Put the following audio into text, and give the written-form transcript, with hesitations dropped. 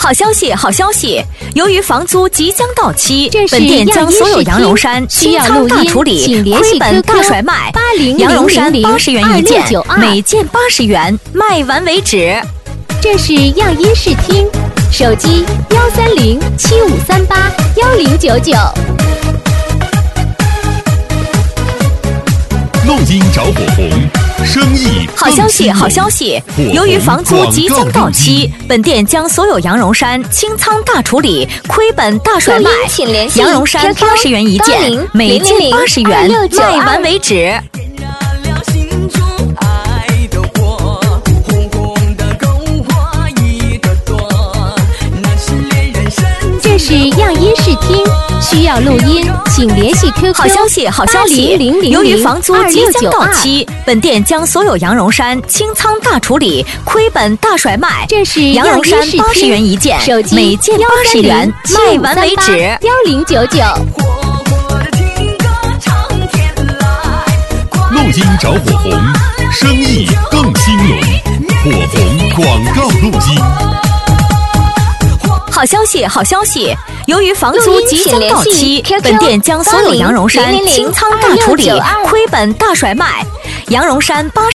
好消息，好消息！由于房租即将到期， 本店将所有羊绒衫清仓大处理，亏本大甩卖。羊绒衫80元一件，每件80元，卖完为止。 这是样音视听，手机13075381099。 录音着火红，生意好消息，好消息！由于房租即将到期，本店将所有羊绒衫清仓大处理，亏本大甩卖。羊绒衫80元一件，每件80元，卖完为止。 这是样音视听，需要录音，请联系 QQ。 好消息，好消息！由于房租即将到期，本店将所有羊绒衫清仓大处理，亏本大甩卖。 这是羊绒衫80元一件，每件80元，卖完为止。 1099。 录音着火红，生意更兴隆。火红广告录音。 好消息，好消息！由于房租即将到期，本店将所有羊绒衫清仓大处理，亏本大甩卖。羊绒衫80